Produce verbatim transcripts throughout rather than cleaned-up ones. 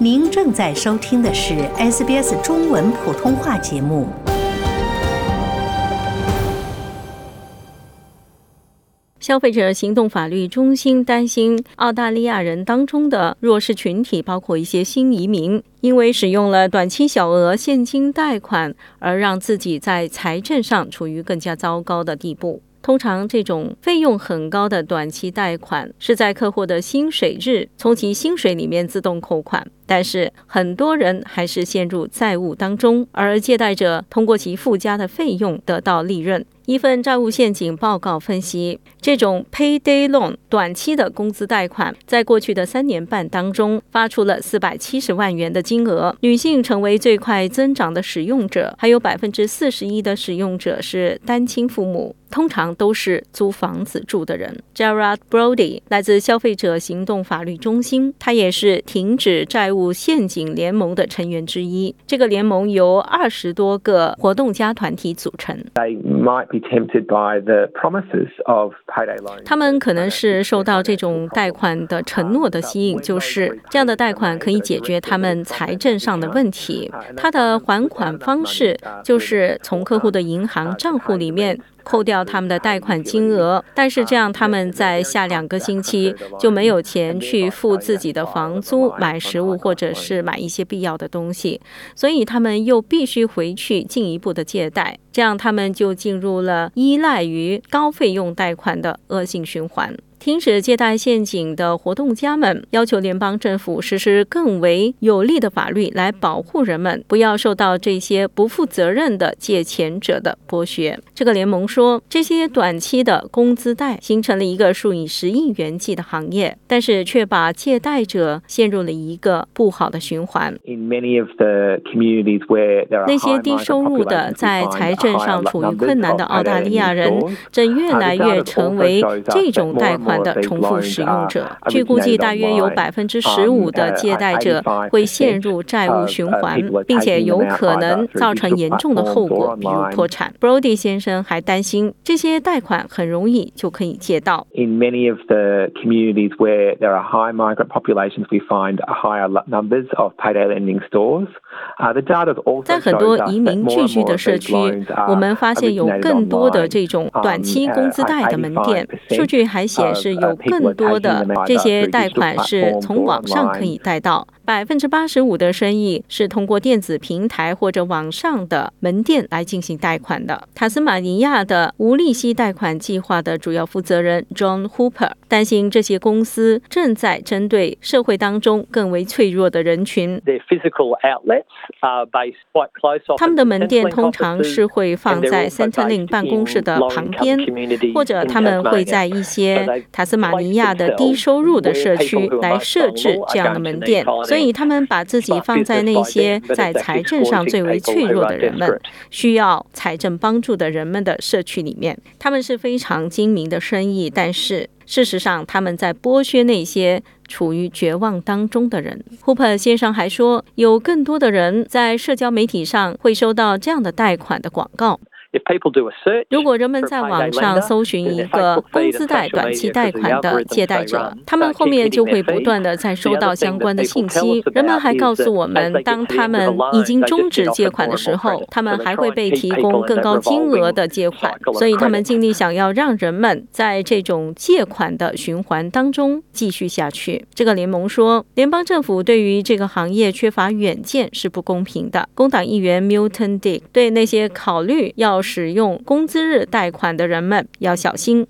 您正在收听的是 S B S 中文普通话节目。 消费者行动法律中心担心，澳大利亚人当中的弱势群体包括一些新移民，因为使用了短期小额现金贷款，而让自己在财政上处于更加糟糕的地步。通常这种费用很高的短期贷款是在客户的薪水日从其薪水里面自动扣款，但是很多人还是陷入债务当中，而借贷者通过其附加的费用得到利润。一份债务陷阱报告分析，这种 payday loan 短期的工资贷款在过去的三年半当中发出了四百七十万元的金额，女性成为最快增长的使用者，还有 百分之四十一 的使用者是单亲父母，通常都是租房子住的人。 Gerard Brody 来自消费者行动法律中心，他也是停止债务陷阱联盟的成员之一。这个联盟由二十多个活动家团体组成。他们可能是受到这种贷款的承诺的吸引，就是这样的贷款可以解决他们财政上的问题。它的还款方式就是从客户的银行账户里面扣掉他们的贷款金额，但是这样他们在下两个星期就没有钱去付自己的房租、买食物或者是买一些必要的东西，所以他们又必须回去进一步的借贷，这样他们就进入了依赖于高费用贷款的恶性循环。停止借贷陷阱的活动家们要求联邦政府实施更为有力的法律来保护人们不要受到这些不负责任的借钱者的剥削。这个联盟说，这些短期的工资贷形成了一个数以十亿元计的行业，但是却把借贷者陷入了一个不好的循环。那些低收入的在财政上处于困难的澳大利亚人正越来越成为这种贷款的重复使用者。据估计，大约有 百分之十五 的借贷者会陷入债务循环，并且有可能造成严重的后果，比如破产。 Brody 先生还担心，这些贷款很容易就可以借到。 In many of the communities where there are high migrant populations, we find higher numbers of payday lending stores. 在很多移民聚居的社区，我们发现有更多的这种短期工资贷的门店。数据还显示有更多的这些贷款是从网上可以贷到， 百分之八十五 的生意是通过电子平台或者网上的门店来进行贷款的。塔斯马尼亚的无利息贷款计划的主要负责人 John Hooper 担心，这些公司正在针对社会当中更为脆弱的人群。他们的门店通常是会放在 Centrelink 办公室的旁边，或者他们会在一些塔斯马尼亚的低收入的社区来设置这样的门店，所以他们把自己放在那些在财政上最为脆弱的人们、需要财政帮助的人们的社区里面。他们是非常精明的生意，但是事实上他们在剥削那些处于绝望当中的人。 Hooper 先生还说，有更多的人在社交媒体上会收到这样的贷款的广告。如果人们在网上搜寻一个工资贷短期贷款的借贷者，他们后面就会不断的再收到相关的信息。人们还告诉我们，当他们已经终止借款的时候，他们还会被提供更高金额的借款，所以他们尽力想要让人们在这种借款的循环当中继续下去。这个联盟说，联邦政府对于这个行业缺乏远见是不公平的。工党议员 Milton Dick 对那些考虑要使用工资日贷款的人们要小心。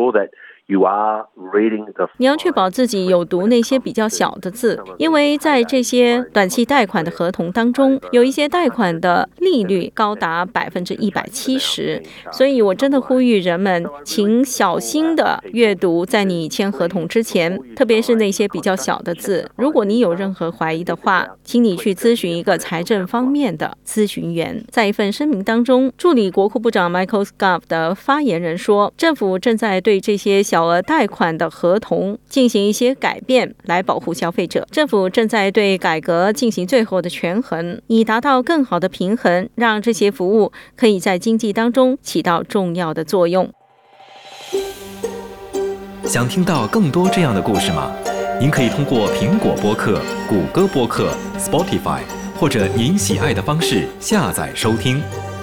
你要确保自己有读那些比较小的字，因为在这些短期贷款的合同当中，有一些贷款的利率高达 百分之一百七十， 所以我真的呼吁人们请小心的阅读在你签合同之前，特别是那些比较小的字。如果你有任何怀疑的话，请你去咨询一个财政方面的咨询员。在一份声明当中，助理国库部长 Michael Scott 的发言人说，政府正在对这些小额贷款的合同进行一些改变来保护消费者。政府正在对改革进行最后的权衡，以达到更好的平衡，让这些服务可以在经济当中起到重要的作用。 想听到更多这样的故事吗？ 您可以通过苹果播客、谷歌播客、Spotify 或者您喜爱的方式下载收听。